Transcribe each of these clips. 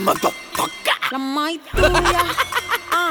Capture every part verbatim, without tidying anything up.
motherfucker. La mai tuya. Ah.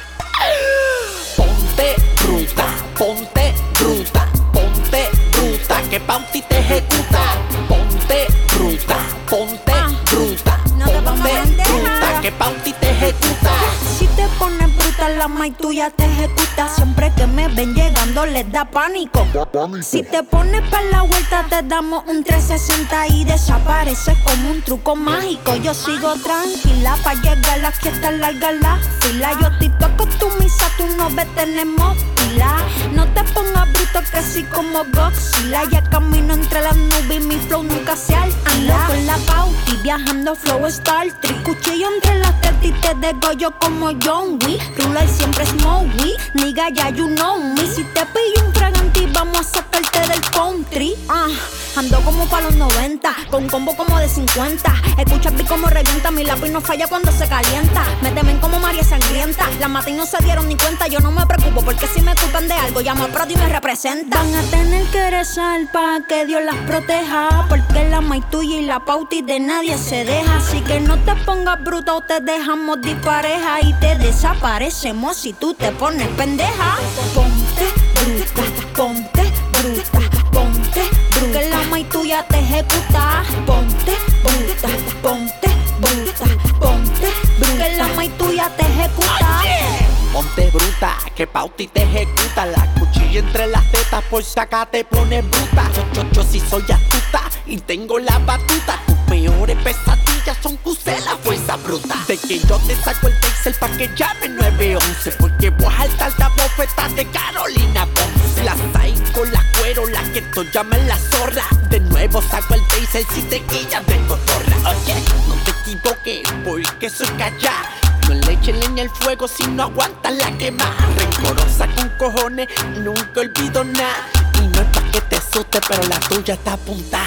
Ponte bruta, ponte bruta, ponte bruta, que Pauti te ejecuta. Ponte bruta, ponte Ah. bruta, No te pongas ponte pendeja. bruta, que Pauti te ejecuta. Si te pones bruta, la mai tuya te ejecuta. Siempre que me ven llegando les da pánico. Si te pones pa' la vuelta, te damos un trescientos sesenta y desapareces como un truco mágico. Yo sigo tranquila pa' llegar a aquí está larga la fila. Yo estoy toco tu misa, tú no ves, tenemos pila. No te pongas bruto que así como Godzilla. Ya camino entre las nubes y mi flow nunca se alquila. Con la Pauti viajando flow Star Trek. Cuchillo entre las tetas y te degollo como John Wick. Ruler siempre smoky, nigga ya you know me. Si te pillo un fragante vamos a sacarte del country. Ah, ando como pa' los noventa, con combo como de cincuenta. Escucha el beat como revienta, mi lápiz no falla cuando se calienta. Me temen como María Sangrienta, la maté y no se dieron ni cuenta. Yo no me preocupo porque si me culpan de algo, llamo a Prodi y me representa. Van a tener que rezar pa' que Dios las proteja, porque la mai tuya y la Pauti de nadie se deja. Así que no te pongas bruta o te dejamos dispareja y te desaparecemos si tú te pones pendeja. Ponte bruta, ponte bruta, ponte bruta, que la mai tuya te ejecuta. Ponte bruta, ponte bruta, ponte bruta, que la mai tuya te ejecuta. Ponte bruta, que Pauti te ejecuta. La cuchilla entre las tetas, por si acá te pones bruta. Yo, yo, yo sí soy astuta y tengo la batuta. Tus peores pesadillas son Q-C, la fuerza bruta. De que yo te saco el taser pa' que llame nueve once, porque voy a saltar la bofeta de Carolina Ponce. La psycho, la cuero, la que tú llamas la zorra. De nuevo saco el taser si te guillas de cotorra. Oye, no te equivoques, porque soy callada. No le echen leña al fuego si no aguantas la quema. Rencorosa con cojones, nunca olvido nada. Y no es pa' que te asuste, pero la tuya está apuntada.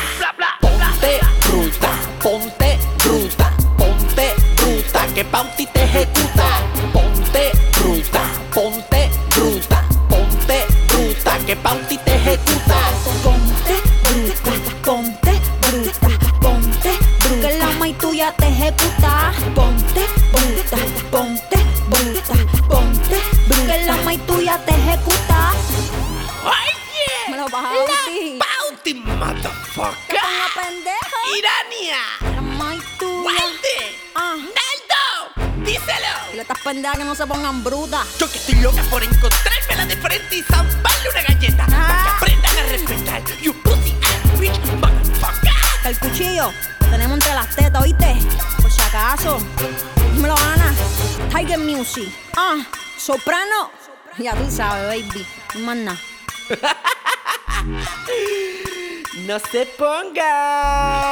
Ponte bruta, ponte bruta, ponte bruta, que Pauti te ejecuta. Ponte bruta, ponte bruta, ponte bruta, que Pauti te ejecuta. Ponte bruta, ponte bruta, ponte bruta, que la mai tuya te ejecuta. Ponte bruta, ponte bruta, ponte bruta, que la mai tuya te ejecuta. Oye, Me lo la Pauti. Pauti, motherfucker. Una pendeja. Irania, La mai tuya. Walde, Ah. Naldo, díselo. Y le estás pendejas que no se pongan brutas. Yo que estoy loca por encontrármela de frente y zamparle una galleta, Ah. para que aprendan a respetar. You pussy ass bitch, motherfucker. El cuchillo lo tenemos entre las tetas, ¿oíste? Por si acaso. Dímelo, Ana. Tiger Music. Ah, soprano. Ya tú sabes, baby. No más nada. No se ponga.